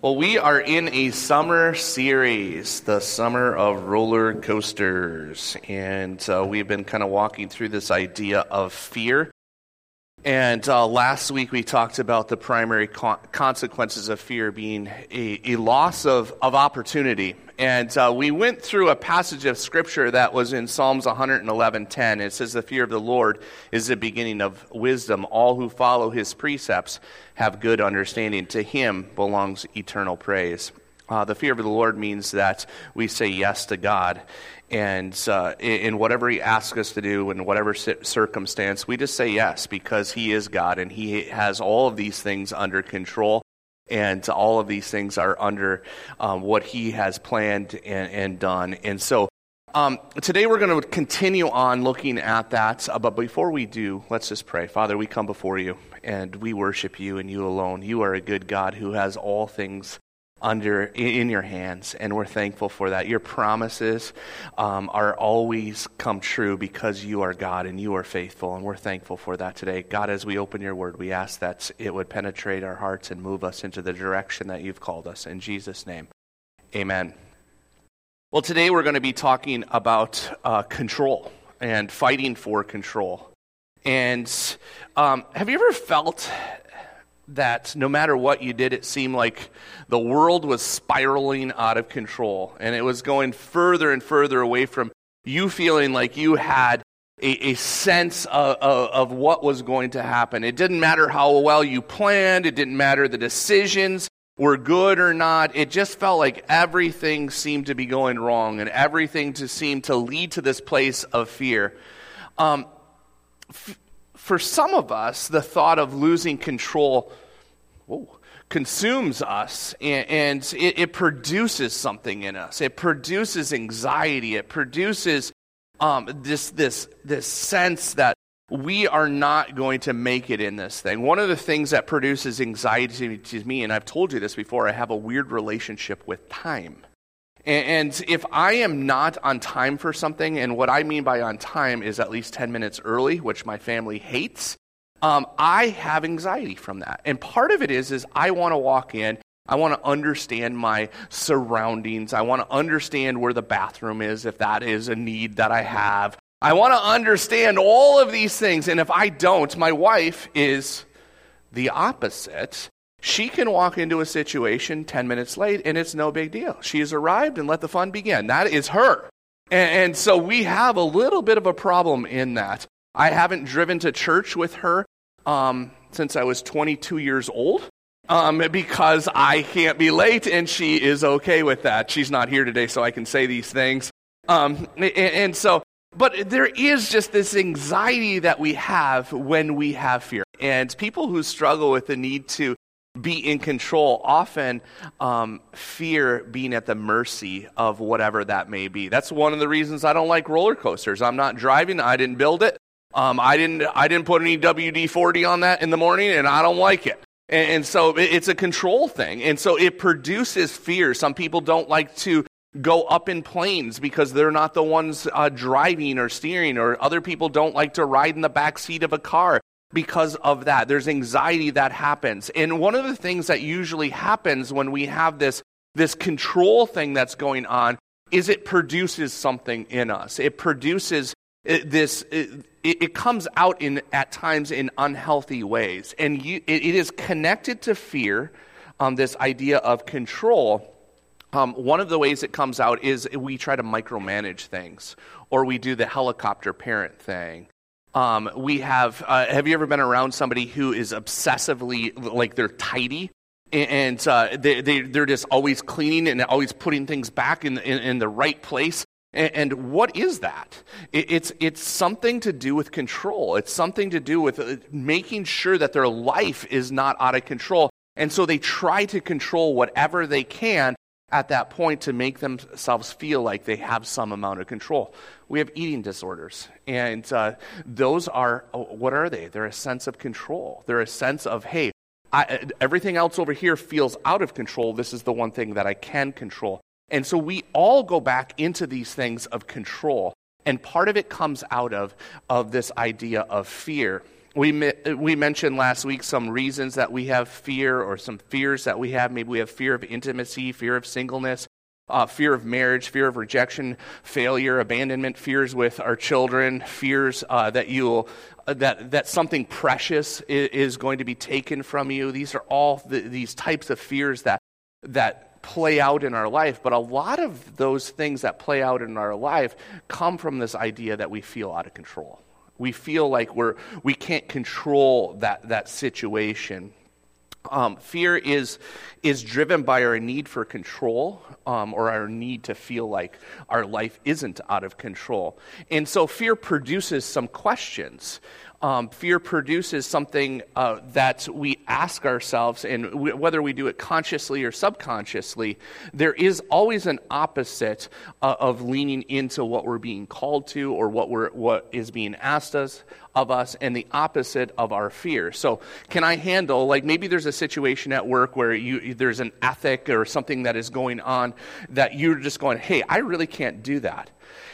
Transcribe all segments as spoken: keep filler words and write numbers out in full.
Well, we are in a summer series, the summer of roller coasters, and uh, we've been kind of walking through this idea of fear. And uh, last week we talked about the primary co- consequences of fear being a, a loss of, of opportunity. And uh, we went through a passage of Scripture that was in Psalms one eleven ten. It says, "The fear of the Lord is the beginning of wisdom. All who follow his precepts have good understanding. To him belongs eternal praise." Uh, the fear of the Lord means that we say yes to God. And uh, in whatever he asks us to do, in whatever circumstance, we just say yes because he is God and he has all of these things under control. And all of these things are under um, what he has planned and, and done. And so um, today we're going to continue on looking at that. Uh, but before we do, let's just pray. Father, we come before you and we worship you and you alone. You are a good God who has all things under in your hands, and we're thankful for that. Your promises um, are always come true because you are God and you are faithful, and we're thankful for that today. God, as we open your word, we ask that it would penetrate our hearts and move us into the direction that you've called us. In Jesus' name, amen. Well, today we're going to be talking about uh, control and fighting for control. And um, have you ever felt that no matter what you did, it seemed like the world was spiraling out of control, and it was going further and further away from you feeling like you had a, a sense of, of, of what was going to happen? It didn't matter how well you planned. It didn't matter the decisions were good or not. It just felt like everything seemed to be going wrong, and everything to seem to lead to this place of fear. Um, f- For some of us, the thought of losing control whoa, consumes us, and, and it, it produces something in us. It produces anxiety. It produces um, this this this sense that we are not going to make it in this thing. One of the things that produces anxiety to me, and I've told you this before, I have a weird relationship with time. And if I am not on time for something, and what I mean by on time is at least ten minutes early, which my family hates, um, I have anxiety from that. And part of it is, is I want to walk in, I want to understand my surroundings, I want to understand where the bathroom is, if that is a need that I have. I want to understand all of these things, and if I don't, my wife is the opposite. She can walk into a situation ten minutes late, and it's no big deal. She has arrived, and let the fun begin. That is her. And, and so we have a little bit of a problem in that. I haven't driven to church with her um, since I was twenty-two years old um, because I can't be late, and she is okay with that. She's not here today, so I can say these things. Um, and, and so, but there is just this anxiety that we have when we have fear. And people who struggle with the need to be in control often um, fear being at the mercy of whatever that may be. That's one of the reasons I don't like roller coasters. I'm not driving. I didn't build it. Um, I didn't. I didn't put any W D forty on that in the morning, and I don't like it. And, and so it, it's a control thing, and so it produces fear. Some people don't like to go up in planes because they're not the ones uh, driving or steering, or other people don't like to ride in the back seat of a car. Because of that, there's anxiety that happens. And one of the things that usually happens when we have this, this control thing that's going on is it produces something in us. It produces this, it, it comes out in at times in unhealthy ways. And you, it, it is connected to fear, um, this idea of control. Um, one of the ways it comes out is we try to micromanage things, or we do the helicopter parent thing. Um, we have, uh, have you ever been around somebody who is obsessively, like they're tidy, and uh, they, they, they're just always cleaning and always putting things back in, in, in the right place? And, and what is that? It, it's, it's something to do with control. It's something to do with uh, making sure that their life is not out of control. And so they try to control whatever they can at that point to make themselves feel like they have some amount of control. We have eating disorders, and uh, those are, what are they? They're a sense of control. They're a sense of, hey, I, everything else over here feels out of control. This is the one thing that I can control. And so we all go back into these things of control, and part of it comes out of, of this idea of fear. We we mentioned last week some reasons that we have fear, or some fears that we have. Maybe we have fear of intimacy, fear of singleness, uh, fear of marriage, fear of rejection, failure, abandonment, fears with our children, fears uh, that you'll uh, that that something precious is, is going to be taken from you. These are all the, these types of fears that that play out in our life. But a lot of those things that play out in our life come from this idea that we feel out of control. We feel like we're we can't control that that situation. Um, fear is is driven by our need for control, um, or our need to feel like our life isn't out of control. And so fear produces some questions. Um, fear produces something uh, that we ask ourselves, and we, whether we do it consciously or subconsciously, there is always an opposite uh, of leaning into what we're being called to, or what we're what is being asked us of us, and the opposite of our fear. So, can I handle, like maybe there's a situation at work where you there's an ethic or something that is going on that you're just going, hey, I really can't do that.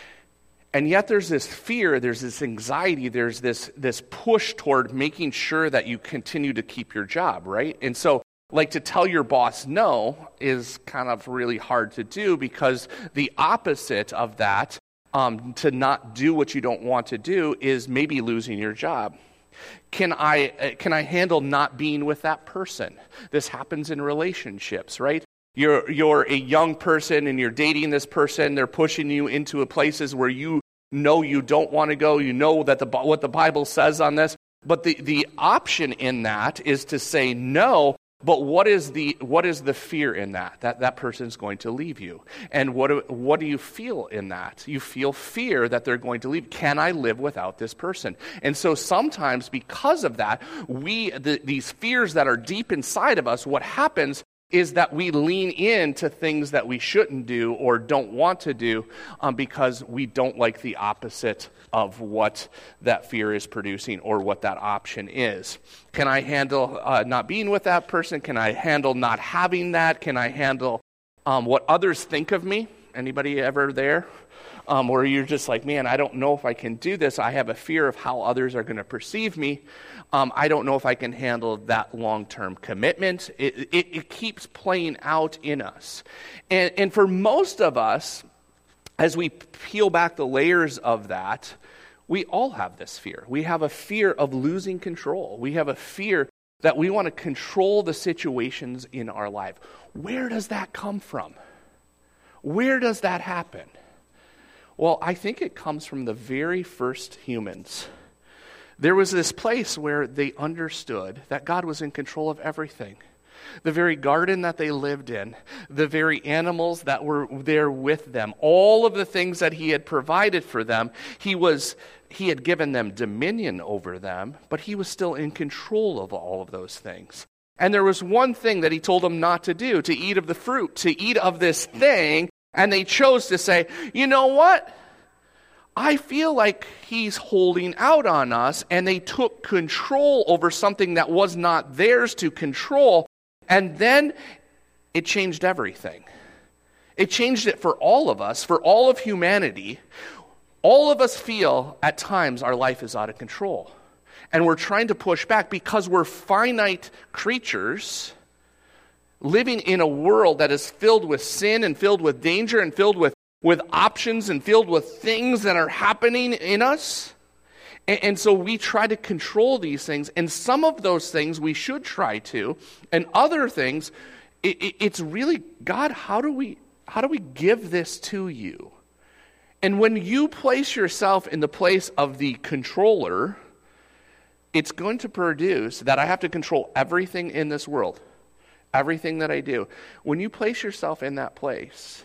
And yet there's this fear, there's this anxiety, there's this this push toward making sure that you continue to keep your job, right? And so, like, to tell your boss no is kind of really hard to do, because the opposite of that, um, to not do what you don't want to do, is maybe losing your job. Can I can I handle not being with that person? This happens in relationships, right? You're you're a young person and you're dating this person. They're pushing you into a places where you know you don't want to go. You know that the what the Bible says on this. But the, the option in that is to say no. But what is the what is the fear in that? That that person's going to leave you. And what do, what do you feel in that? You feel fear that they're going to leave. Can I live without this person? And so sometimes because of that, we the, these fears that are deep inside of us, what happens is that we lean into things that we shouldn't do or don't want to do um, because we don't like the opposite of what that fear is producing or what that option is. Can I handle uh, not being with that person? Can I handle not having that? Can I handle um, what others think of me? Anybody ever there? Um, where you're just like, man, I don't know if I can do this. I have a fear of how others are going to perceive me. Um, I don't know if I can handle that long-term commitment. It, it, it keeps playing out in us. And, and for most of us, as we peel back the layers of that, we all have this fear. We have a fear of losing control. We have a fear that we want to control the situations in our life. Where does that come from? Where does that happen? Well, I think it comes from the very first humans. There was this place where they understood that God was in control of everything. The very garden that they lived in, the very animals that were there with them, all of the things that He had provided for them, He was He had given them dominion over them, but He was still in control of all of those things. And there was one thing that He told them not to do, to eat of the fruit, to eat of this thing. And they chose to say, you know what? I feel like He's holding out on us. And they took control over something that was not theirs to control. And then it changed everything. It changed it for all of us, for all of humanity. All of us feel at times our life is out of control. And we're trying to push back because we're finite creatures living in a world that is filled with sin and filled with danger and filled with, with options and filled with things that are happening in us. And, and so we try to control these things. And some of those things we should try to. And other things, it, it, it's really, God, how do we how do we give this to you? And when you place yourself in the place of the controller, it's going to produce that I have to control everything in this world. Everything that I do. When you place yourself in that place,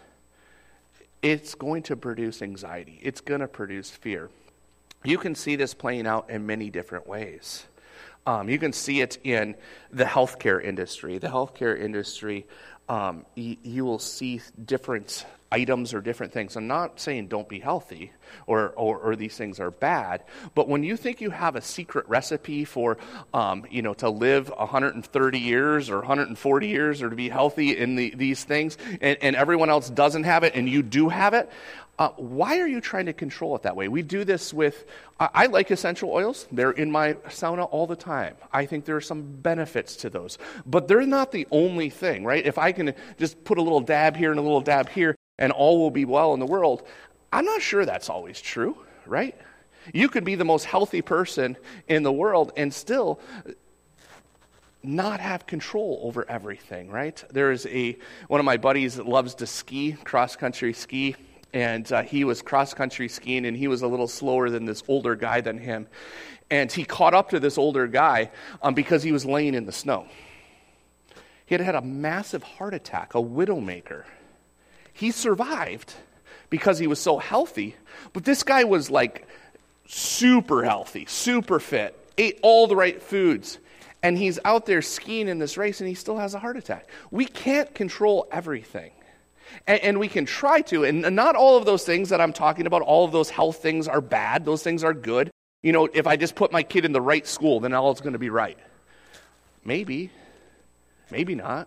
it's going to produce anxiety. It's going to produce fear. You can see this playing out in many different ways. Um, you can see it in the healthcare industry. The healthcare industry, um, y- you will see different items or different things. I'm not saying don't be healthy or, or, or these things are bad, but when you think you have a secret recipe for, um, you know, to live one hundred thirty years or one hundred forty years or to be healthy in the, these things, and, and everyone else doesn't have it and you do have it, Uh, why are you trying to control it that way? We do this with, uh, I like essential oils. They're in my sauna all the time. I think there are some benefits to those. But they're not the only thing, right? If I can just put a little dab here and a little dab here and all will be well in the world, I'm not sure that's always true, right? You could be the most healthy person in the world and still not have control over everything, right? There is a, one of my buddies that loves to ski, cross-country ski. And uh, he was cross-country skiing, and he was a little slower than this older guy than him. And he caught up to this older guy um, because he was laying in the snow. He had had a massive heart attack, a widowmaker. He survived because he was so healthy, but this guy was like super healthy, super fit, ate all the right foods, and he's out there skiing in this race, and he still has a heart attack. We can't control everything. And, and we can try to, and not all of those things that I'm talking about, all of those health things are bad. Those things are good. You know, if I just put my kid in the right school, then all is going to be right. Maybe. Maybe not.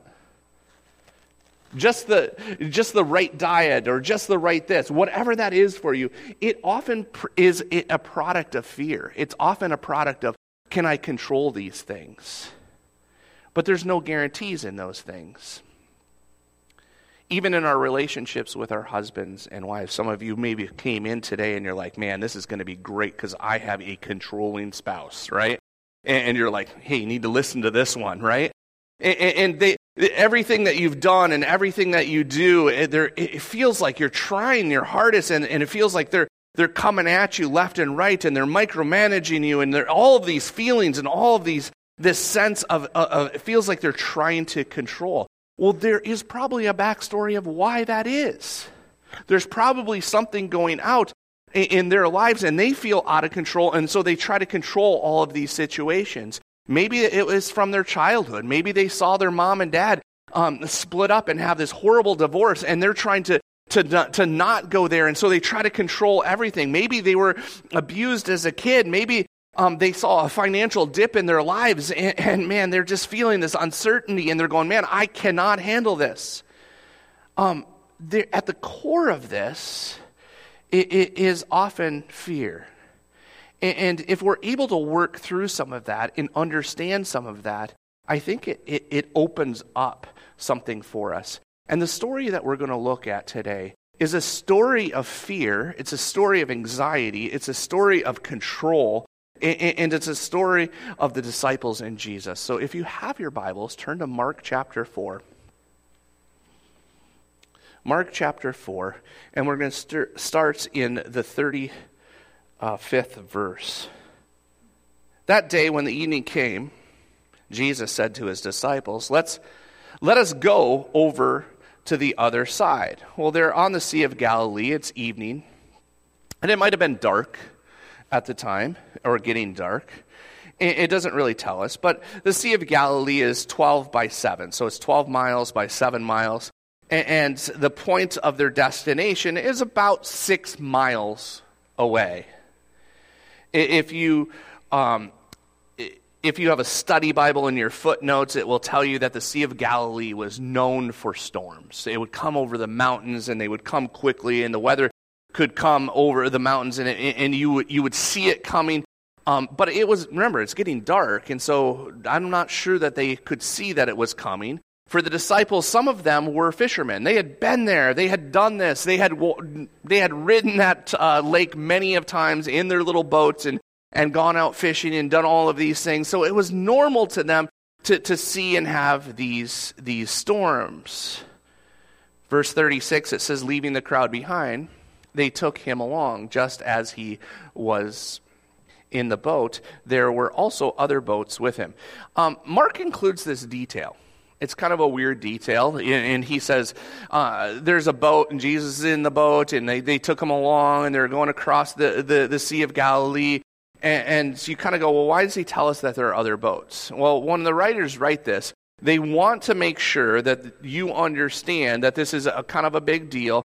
Just the, just the right diet or just the right this, whatever that is for you, it often pr- is a product of fear. It's often a product of, can I control these things? But there's no guarantees in those things. Even in our relationships with our husbands and wives, some of you maybe came in today and you're like, man, this is going to be great because I have a controlling spouse, right? And, and you're like, hey, you need to listen to this one, right? And, and they, everything that you've done and everything that you do, it, it feels like you're trying your hardest, and, and it feels like they're they're coming at you left and right, and they're micromanaging you, and they're all of these feelings and all of these this sense of, of it feels like they're trying to control. Well, there is probably a backstory of why that is. There's probably something going out in, in their lives, and they feel out of control, and so they try to control all of these situations. Maybe it was from their childhood. Maybe they saw their mom and dad um, split up and have this horrible divorce, and they're trying to, to, not, to not go there, and so they try to control everything. Maybe they were abused as a kid. Maybe Um, they saw a financial dip in their lives, and, and man, they're just feeling this uncertainty, and they're going, man, I cannot handle this. Um, at the core of this, it, it is often fear. And, and if we're able to work through some of that and understand some of that, I think it, it, it opens up something for us. And the story that we're going to look at today is a story of fear. It's a story of anxiety. It's a story of control. And it's a story of the disciples and Jesus. So if you have your Bibles, turn to Mark chapter four. Mark chapter four, and we're going to start starts in the thirty-fifth verse. That day when the evening came, Jesus said to his disciples, Let's let us go over to the other side. Well, they're on the Sea of Galilee. It's evening, and it might have been dark at the time, or getting dark. It doesn't really tell us, but the Sea of Galilee is twelve by seven, so it's twelve miles by seven miles, and the point of their destination is about six miles away. If you um, if you have a study Bible in your footnotes, it will tell you that the Sea of Galilee was known for storms. It would come over the mountains, and they would come quickly, and the weather could come over the mountains, and, it, and you would you would see it coming. Um, but it was, remember, it's getting dark, and so I'm not sure that they could see that it was coming. For the disciples, some of them were fishermen. They had been there. They had done this. They had they had ridden that uh, lake many of times in their little boats and, and gone out fishing and done all of these things. So it was normal to them to, to see and have these, these storms. Verse thirty-six, it says, leaving the crowd behind, they took him along, just as he was in the boat. There were also other boats with him. Um, Mark includes this detail. It's kind of a weird detail, and he says, uh, there's a boat, and Jesus is in the boat, and they, they took him along, and they're going across the, the, the Sea of Galilee, and, and so you kind of go, well, why does he tell us that there are other boats? Well, when the writers write this, they want to make sure that you understand that this is a kind of a big deal,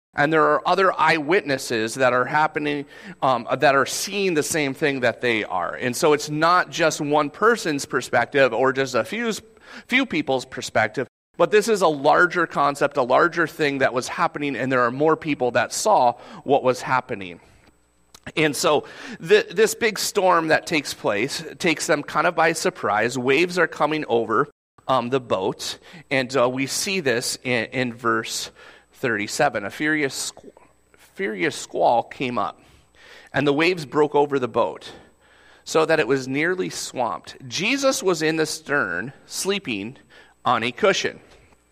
And there are other eyewitnesses that are happening, um, that are seeing the same thing that they are. And so it's not just one person's perspective or just a few, few people's perspective, but this is a larger concept, a larger thing that was happening, and there are more people that saw what was happening. And so the, this big storm that takes place takes them kind of by surprise. Waves are coming over um, the boat, and uh, we see this in, in verse thirty-seven. A furious, furious squall came up, and the waves broke over the boat, so that it was nearly swamped. Jesus was in the stern, sleeping on a cushion.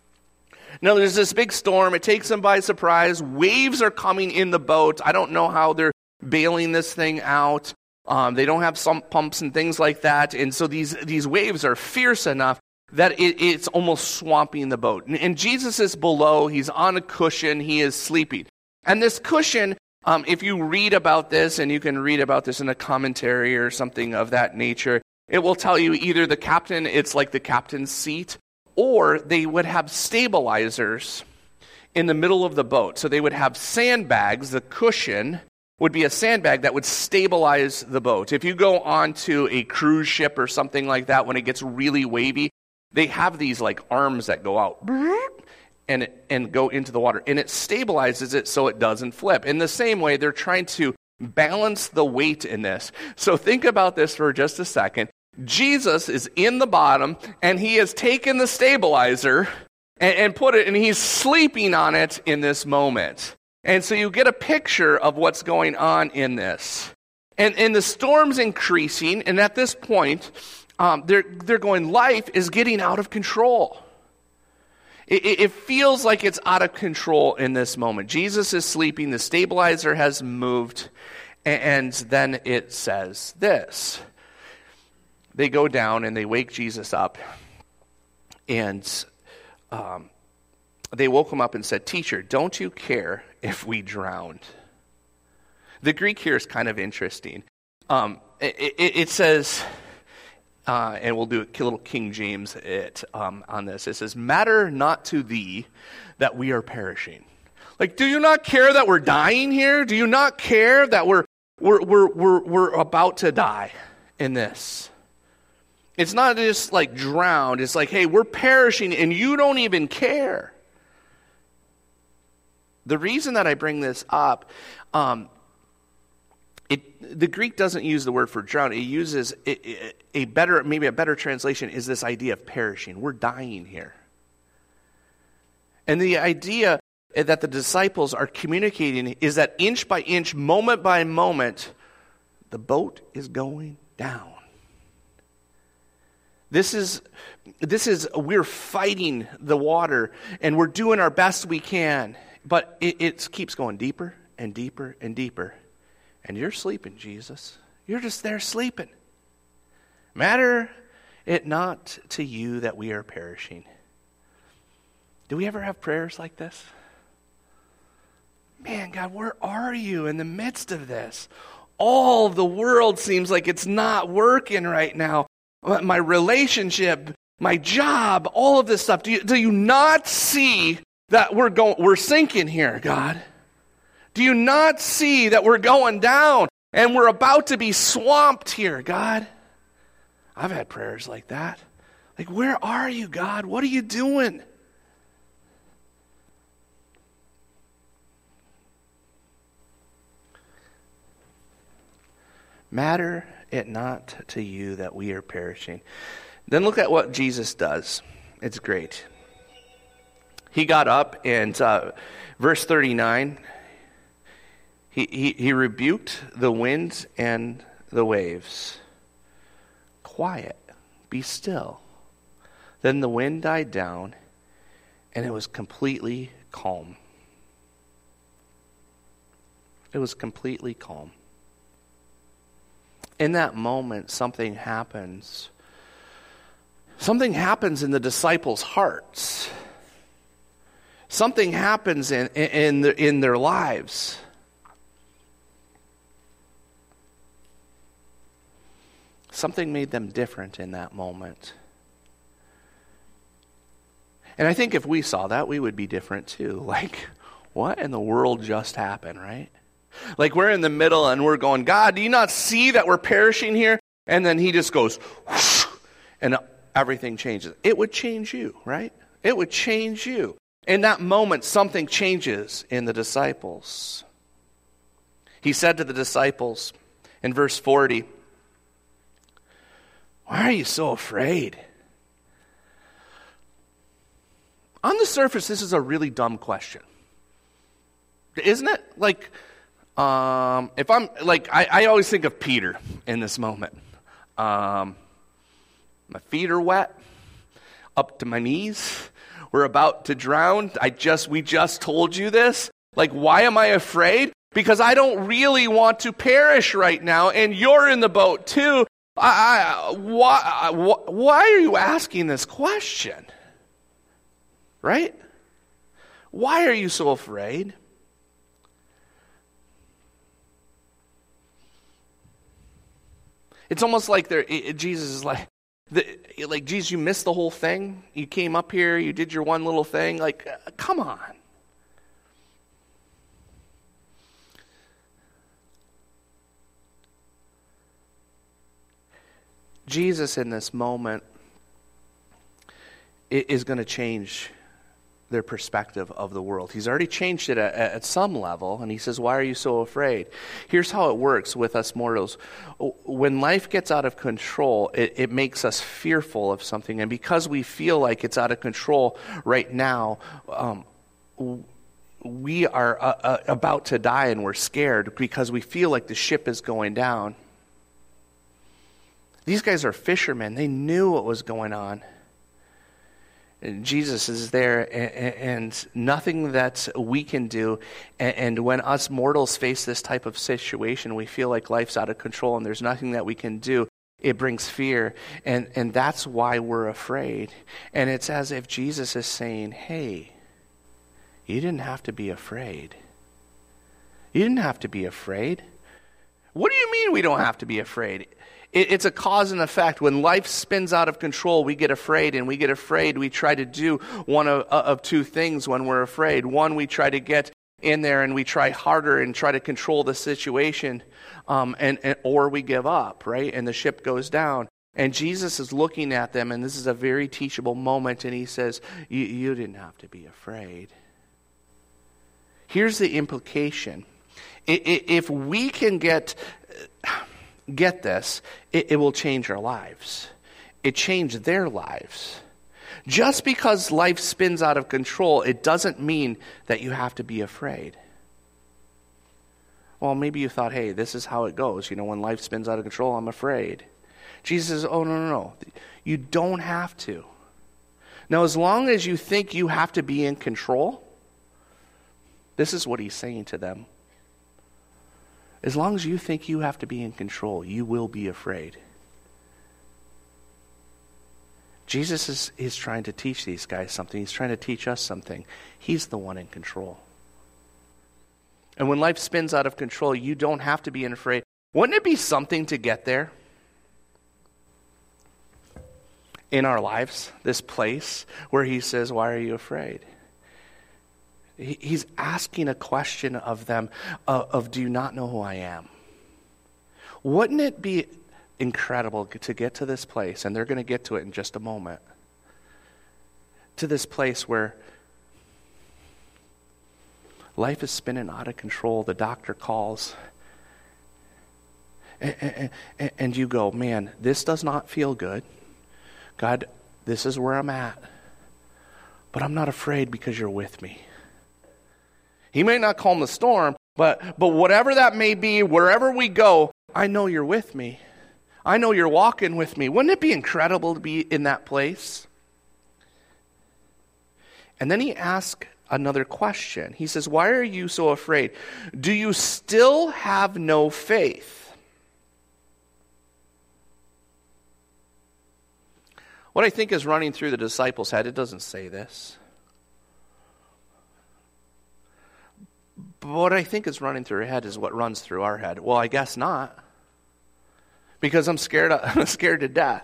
Now, there's this big storm. It takes them by surprise. Waves are coming in the boat. I don't know how they're bailing this thing out. Um, they don't have some pumps and things like that. And so these, these waves are fierce enough that it, it's almost swamping the boat. And, and Jesus is below. He's on a cushion. He is sleeping. And this cushion, um, if you read about this, and you can read about this in a commentary or something of that nature, it will tell you either the captain, it's like the captain's seat, or they would have stabilizers in the middle of the boat. So they would have sandbags. The cushion would be a sandbag that would stabilize the boat. If you go onto a cruise ship or something like that, when it gets really wavy, they have these like arms that go out and and go into the water, and it stabilizes it so it doesn't flip. In the same way, they're trying to balance the weight in this. So think about this for just a second. Jesus is in the bottom, and he has taken the stabilizer and, and put it, and he's sleeping on it in this moment. And so you get a picture of what's going on in this. And, and the storm's increasing, and at this point, um, they're, they're going, life is getting out of control. It, it, it feels like it's out of control in this moment. Jesus is sleeping, the stabilizer has moved, and, and then it says this. They go down and they wake Jesus up, and um, they woke him up and said, "Teacher, don't you care if we drowned?" The Greek here is kind of interesting. Um, it, it, it says, uh, and we'll do a little King James it um, on this. It says, "Matter not to thee that we are perishing." Like, do you not care that we're dying here? Do you not care that we're we're we're we're, we're about to die in this? It's not just like drowned. It's like, hey, we're perishing and you don't even care. The reason that I bring this up, um, it, the Greek doesn't use the word for drown. It uses a, a better, maybe a better translation is this idea of perishing. We're dying here. And the idea that the disciples are communicating is that inch by inch, moment by moment, the boat is going down. This is, this is, we're fighting the water, and we're doing our best we can, but it, it keeps going deeper and deeper and deeper. And you're sleeping, Jesus. You're just there sleeping. Matter it not to you that we are perishing. Do we ever have prayers like this? Man, God, where are you in the midst of this? All of the world seems like it's not working right now. My relationship, my job, all of this stuff. Do you, do you not see that we're going, we're sinking here, God? Do you not see that we're going down and we're about to be swamped here, God? I've had prayers like that. Like, where are you, God? What are you doing? Matter it not to you that we are perishing. Then look at what Jesus does. It's great. He got up and uh, verse thirty-nine, he, he, he rebuked the winds and the waves. Quiet, be still. Then the wind died down and it was completely calm. It was completely calm. In that moment, something happens. Something happens in the disciples' hearts. Something happens in, in, in, the, in their lives. Something made them different in that moment. And I think if we saw that, we would be different too. Like, what in the world just happened, right? Like we're in the middle and we're going, God, do you not see that we're perishing here? And then he just goes, whoosh, and everything changes. It would change you, right? It would change you. In that moment, something changes in the disciples. He said to the disciples in verse forty, why are you so afraid? On the surface, this is a really dumb question. Isn't it? Like, um, if I'm, like, I, I always think of Peter in this moment. Um, my feet are wet, up to my knees. We're about to drown. I just, we just told you this. Like, why am I afraid? Because I don't really want to perish right now, and you're in the boat too. I, I, why, why are you asking this question? Right? Why are you so afraid? It's almost like there, Jesus is like, the, like, Jesus, you missed the whole thing. You came up here, you did your one little thing. Like, uh, come on. Jesus in this moment is going to change their perspective of the world. He's already changed it at, at some level, and he says, why are you so afraid? Here's how it works with us mortals. When life gets out of control, it, it makes us fearful of something, and because we feel like it's out of control right now, um, we are uh, uh, about to die, and we're scared because we feel like the ship is going down. These guys are fishermen. They knew what was going on. And Jesus is there, and, and nothing that we can do. And, and when us mortals face this type of situation, we feel like life's out of control and there's nothing that we can do. It brings fear, and, and that's why we're afraid. And it's as if Jesus is saying, hey, you didn't have to be afraid. You didn't have to be afraid. What do you mean we don't have to be afraid? It's a cause and effect. When life spins out of control, we get afraid, and we get afraid. We try to do one of, of two things when we're afraid. One, we try to get in there and we try harder and try to control the situation, um, and, and or we give up, right? And the ship goes down. And Jesus is looking at them, and this is a very teachable moment, and he says, you, you didn't have to be afraid. Here's the implication. If we can get... Get this, it, it will change our lives. It changed their lives. Just because life spins out of control, it doesn't mean that you have to be afraid. Well, maybe you thought, hey, this is how it goes. You know, when life spins out of control, I'm afraid. Jesus says, oh, no, no, no. You don't have to. Now, as long as you think you have to be in control, this is what he's saying to them. As long as you think you have to be in control, you will be afraid. Jesus is, is trying to teach these guys something. He's trying to teach us something. He's the one in control. And when life spins out of control, you don't have to be afraid. Wouldn't it be something to get there? In our lives, this place where he says, why are you afraid? He's asking a question of them uh, of, do you not know who I am? Wouldn't it be incredible to get to this place, and they're going to get to it in just a moment, to this place where life is spinning out of control, the doctor calls, and, and, and you go, man, this does not feel good. God, this is where I'm at, but I'm not afraid because you're with me. He may not calm the storm, but but whatever that may be, wherever we go, I know you're with me. I know you're walking with me. Wouldn't it be incredible to be in that place? And then he asks another question. He says, why are you so afraid? Do you still have no faith? What I think is running through the disciples' head, it doesn't say this. But what I think is running through her head is what runs through our head. Well, I guess not. Because I'm scared, I'm scared to death.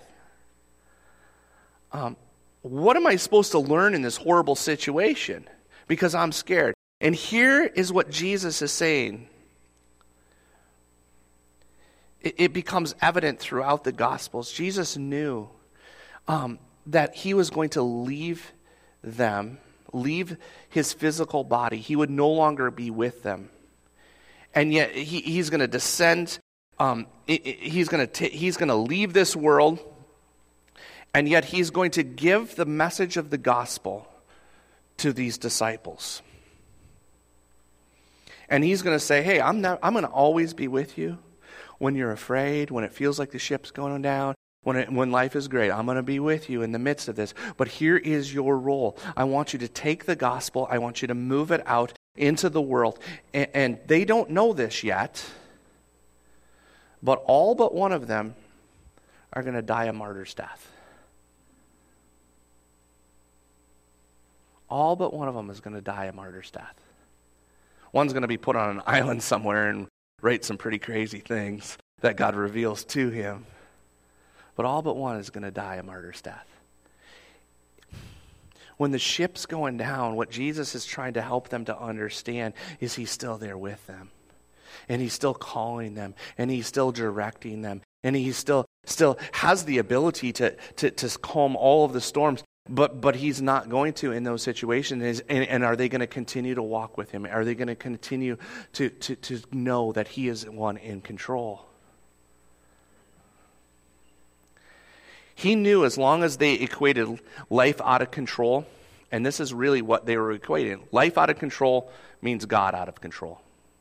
Um, what am I supposed to learn in this horrible situation? Because I'm scared. And here is what Jesus is saying. It, it becomes evident throughout the Gospels. Jesus knew um, that he was going to leave them, leave his physical body. He would no longer be with them. And yet he, he's going to descend, um, he's going to he's going to leave this world, and yet he's going to give the message of the gospel to these disciples. And he's going to say, hey, I'm not, I'm going to always be with you when you're afraid, when it feels like the ship's going down, when it, when life is great. I'm going to be with you in the midst of this. But here is your role. I want you to take the gospel. I want you to move it out into the world. And, and they don't know this yet, but all but one of them are going to die a martyr's death. All but one of them is going to die a martyr's death. One's going to be put on an island somewhere and write some pretty crazy things that God reveals to him. But all but one is going to die a martyr's death. When the ship's going down, what Jesus is trying to help them to understand is he's still there with them. And he's still calling them. And he's still directing them. And he still still has the ability to, to, to calm all of the storms. But but he's not going to in those situations. And, and are they going to continue to walk with him? Are they going to continue to, to, to know that he is the one in control? He knew as long as they equated life out of control, and this is really what they were equating. Life out of control means God out of control.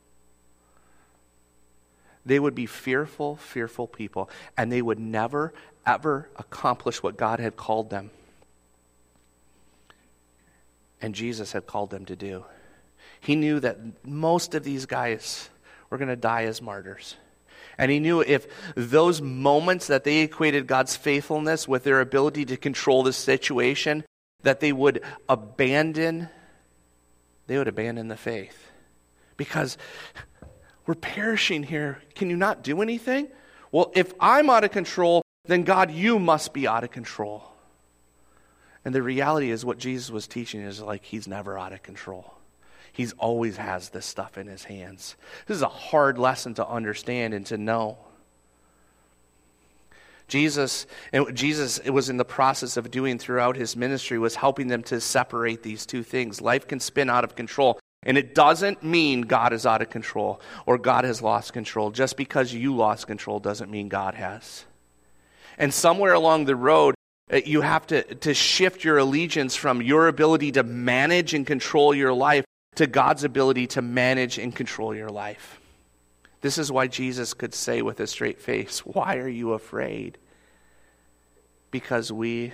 They would be fearful, fearful people, and they would never, ever accomplish what God had called them. And Jesus had called them to do. He knew that most of these guys were going to die as martyrs. And he knew if those moments that they equated God's faithfulness with their ability to control the situation, that they would abandon, they would abandon the faith. Because we're perishing here. Can you not do anything? Well, if I'm out of control, then God, you must be out of control. And the reality is what Jesus was teaching is like he's never out of control. He's always has this stuff in his hands. This is a hard lesson to understand and to know. Jesus, and Jesus it was in the process of doing throughout his ministry was helping them to separate these two things. Life can spin out of control. And it doesn't mean God is out of control or God has lost control. Just because you lost control doesn't mean God has. And somewhere along the road, you have to, to shift your allegiance from your ability to manage and control your life to God's ability to manage and control your life. This is why Jesus could say with a straight face, why are you afraid? Because we,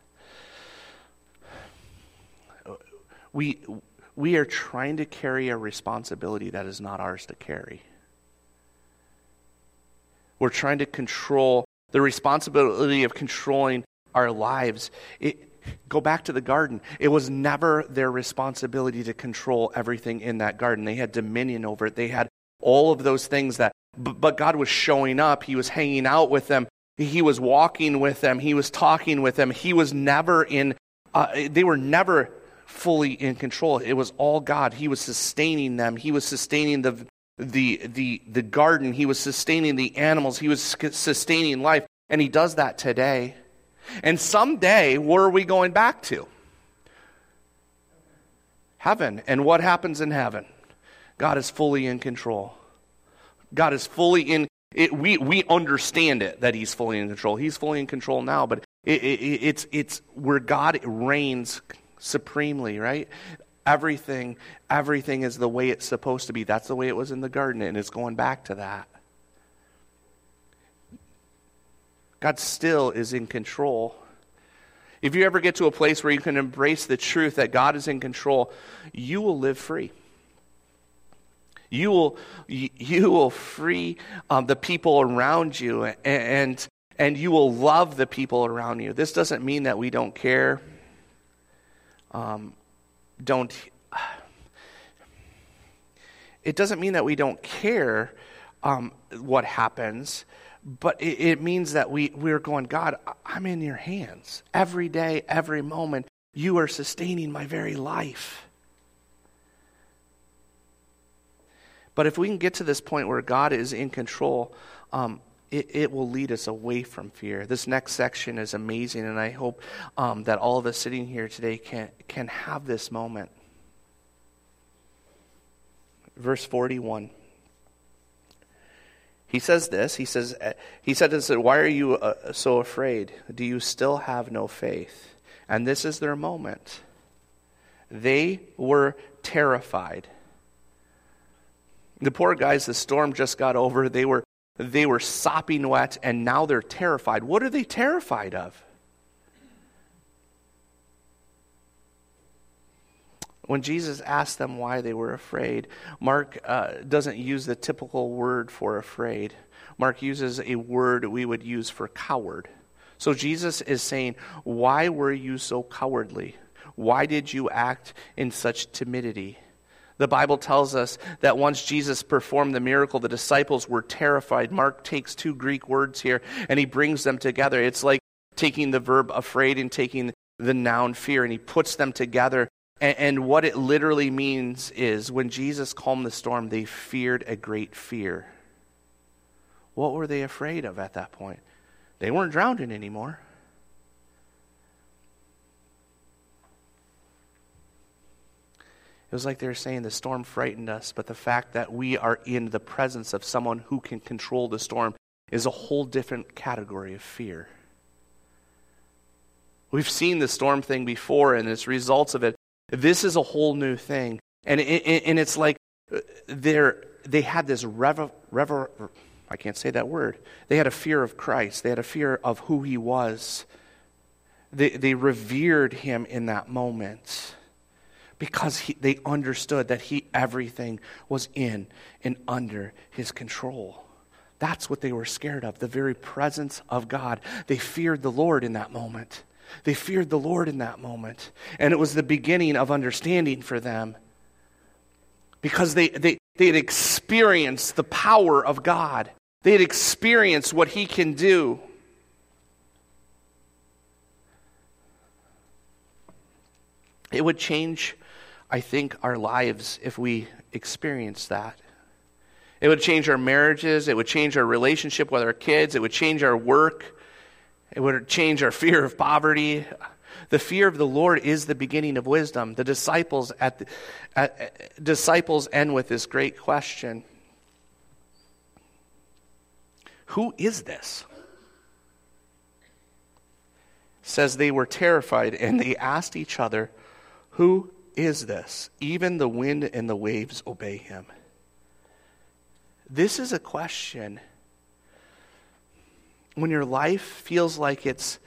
we, we are trying to carry a responsibility that is not ours to carry. We're trying to control the responsibility of controlling our lives. It, go back to the garden. It was never their responsibility to control everything in that garden. They had dominion over it. They had all of those things that, but God was showing up. He was hanging out with them. He was walking with them. He was talking with them. He was never in, uh, they were never fully in control. It was all God. He was sustaining them. He was sustaining the, the, the, the garden. He was sustaining the animals. He was sustaining life. And he does that today. And someday, where are we going back to? Heaven. And what happens in heaven? God is fully in control. God is fully in it. We we understand it that He's fully in control. He's fully in control now, but it, it, it's it's where God reigns supremely, right? Everything everything is the way it's supposed to be. That's the way it was in the garden, and it's going back to that. God still is in control. If you ever get to a place where you can embrace the truth that God is in control, you will live free. You will you will free um, the people around you, and and you will love the people around you. This doesn't mean that we don't care. Um, don't. It doesn't mean that we don't care um, what happens. But it, it means that we, we're going, God, I'm in your hands. Every day, every moment, you are sustaining my very life. But if we can get to this point where God is in control, um, it, it will lead us away from fear. This next section is amazing, and I hope um, that all of us sitting here today can, can have this moment. Verse forty-one. He says this, he says, he said this, why are you uh, so afraid? Do you still have no faith? And this is their moment. They were terrified. The poor guys, the storm just got over. They were, they were sopping wet, and now they're terrified. What are they terrified of? When Jesus asked them why they were afraid, Mark uh, doesn't use the typical word for afraid. Mark uses a word we would use for coward. So Jesus is saying, why were you so cowardly? Why did you act in such timidity? The Bible tells us that once Jesus performed the miracle, the disciples were terrified. Mark takes two Greek words here, and he brings them together. It's like taking the verb afraid and taking the noun fear, and he puts them together. And what it literally means is when Jesus calmed the storm, they feared a great fear. What were they afraid of at that point? They weren't drowning anymore. It was like they were saying the storm frightened us, but the fact that we are in the presence of someone who can control the storm is a whole different category of fear. We've seen the storm thing before and its results of it. This is a whole new thing. And it, and it's like they're, they had this rever, rever, I can't say that word. They had a fear of Christ. They had a fear of who he was. They, they revered him in that moment because he, they understood that he everything was in and under his control. That's what they were scared of, the very presence of God. They feared the Lord in that moment. They feared the Lord in that moment. And it was the beginning of understanding for them. Because they, they, they had experienced the power of God. They had experienced what he can do. It would change, I think, our lives if we experienced that. It would change our marriages. It would change our relationship with our kids. It would change our work. It would change our fear of poverty. The fear of the Lord is the beginning of wisdom. The disciples at, the, at disciples end with this great question. Who is this? It says they were terrified and they asked each other, who is this? Even the wind and the waves obey him. This is a question. When your life feels like it's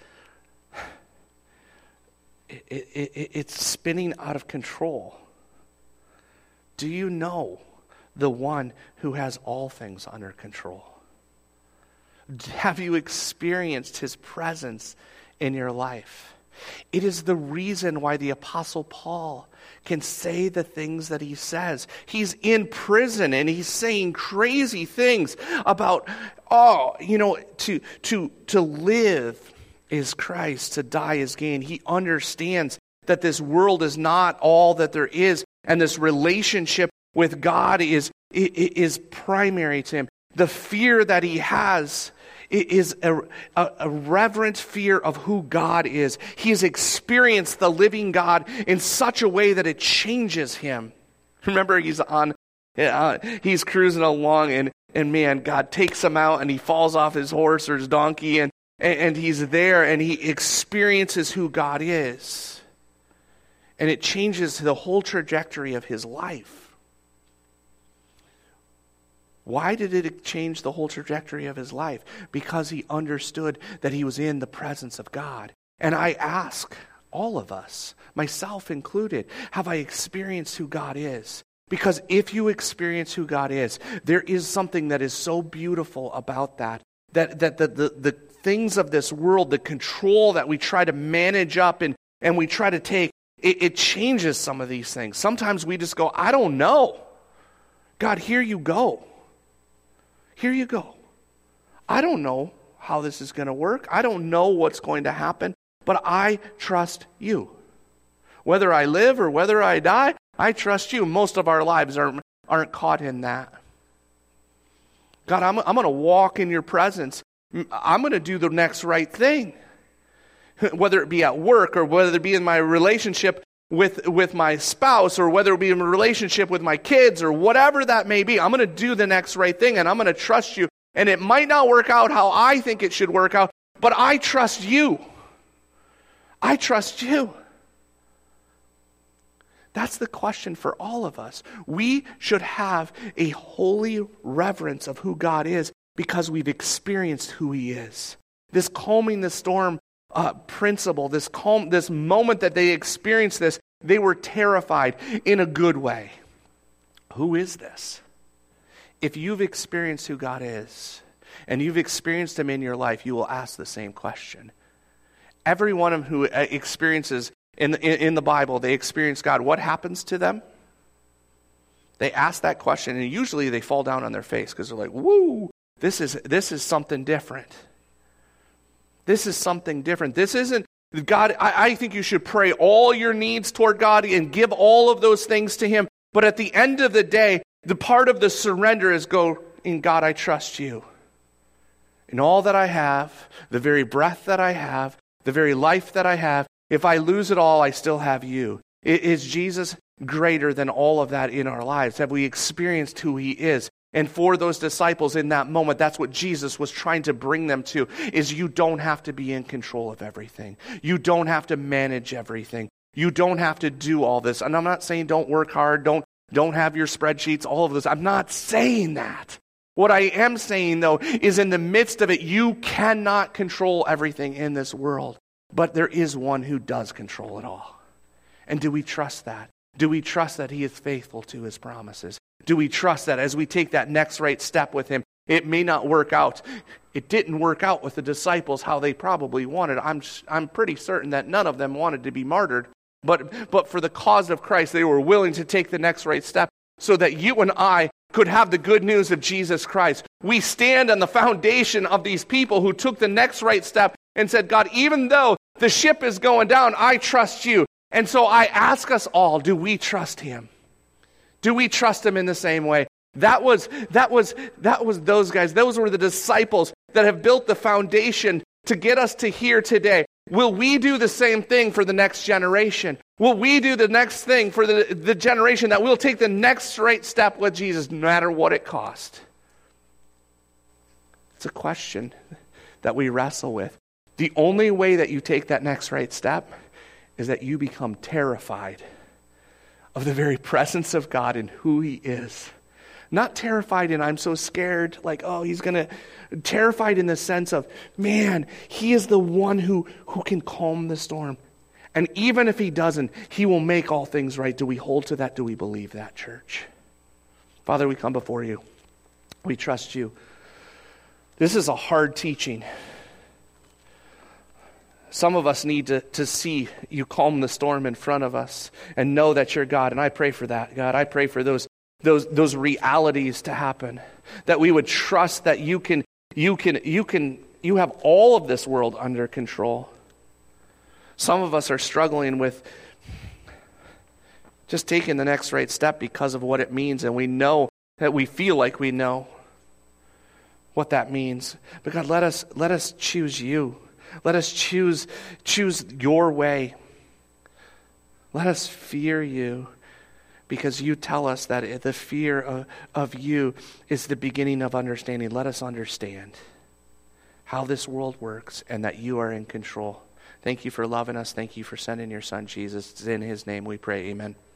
it, it, it's spinning out of control, do you know the one who has all things under control? Have you experienced his presence in your life? It is the reason why the Apostle Paul can say the things that he says. He's in prison and he's saying crazy things about, oh, you know, to to to live is Christ, to die is gain. He understands that this world is not all that there is, and this relationship with God is is primary to him. The fear that he has is a, a, a reverent fear of who God is. He has experienced the living God in such a way that it changes him. Remember, he's on, uh, he's cruising along, and, and man, God takes him out, and he falls off his horse or his donkey, and, and, and he's there, and he experiences who God is. And it changes the whole trajectory of his life. Why did it change the whole trajectory of his life? Because he understood that he was in the presence of God. And I ask all of us, myself included, have I experienced who God is? Because if you experience who God is, there is something that is so beautiful about that. That, that the, the, the things of this world, the control that we try to manage up and, and we try to take, it, it changes some of these things. Sometimes we just go, I don't know. God, here you go. Here you go. I don't know how this is going to work. I don't know what's going to happen, but I trust you. Whether I live or whether I die, I trust you. Most of our lives are, aren't caught in that. God, I'm, I'm going to walk in your presence. I'm going to do the next right thing. Whether it be at work or whether it be in my relationship with, with my spouse or whether it be in a relationship with my kids or whatever that may be, I'm going to do the next right thing and I'm going to trust you. And it might not work out how I think it should work out, but I trust you. I trust you. That's the question for all of us. We should have a holy reverence of who God is because we've experienced who he is. This calming the storm uh, principle, this calm, this moment that they experienced this, they were terrified in a good way. Who is this? If you've experienced who God is and you've experienced him in your life, you will ask the same question. Everyone who experiences in the, in the Bible, they experience God. What happens to them? They ask that question, and usually they fall down on their face because they're like, "Woo! This is this is something different. This is something different. This isn't God." I, I think you should pray all your needs toward God and give all of those things to him. But at the end of the day, the part of the surrender is go, in God, I trust you. In all that I have, the very breath that I have, the very life that I have, if I lose it all, I still have you. Is Jesus greater than all of that in our lives? Have we experienced who he is? And for those disciples in that moment, that's what Jesus was trying to bring them to, is you don't have to be in control of everything. You don't have to manage everything. You don't have to do all this. And I'm not saying don't work hard, don't, don't have your spreadsheets, all of this. I'm not saying that. What I am saying, though, is in the midst of it, you cannot control everything in this world. But there is one who does control it all. And do we trust that? Do we trust that he is faithful to his promises? Do we trust that as we take that next right step with him, it may not work out? It didn't work out with the disciples how they probably wanted. I'm I'm pretty certain that none of them wanted to be martyred. But, but for the cause of Christ, they were willing to take the next right step so that you and I could have the good news of Jesus Christ. We stand on the foundation of these people who took the next right step and said, God, even though the ship is going down, I trust you. And so I ask us all, do we trust him? Do we trust him in the same way? That was that was that was those guys. Those were the disciples that have built the foundation to get us to here today. Will we do the same thing for the next generation? Will we do the next thing for the, the generation that we'll take the next right step with Jesus, no matter what it costs? It's a question that we wrestle with. The only way that you take that next right step is that you become terrified of the very presence of God and who he is. Not terrified in I'm so scared, like, oh, he's going to... Terrified in the sense of, man, he is the one who, who can calm the storm. And even if he doesn't, he will make all things right. Do we hold to that? Do we believe that, church? Father, we come before you. We trust you. This is a hard teaching. Some of us need to, to see you calm the storm in front of us and know that you're God. And I pray for that, God. I pray for those those those realities to happen. That we would trust that you can you can you can you have all of this world under control. Some of us are struggling with just taking the next right step because of what it means, and we know that we feel like we know what that means. But God, let us let us choose you. Let us choose choose your way. Let us fear you, because you tell us that the fear of, of you is the beginning of understanding. Let us understand how this world works and that you are in control. Thank you for loving us. Thank you for sending your son, Jesus. It's in his name we pray. Amen.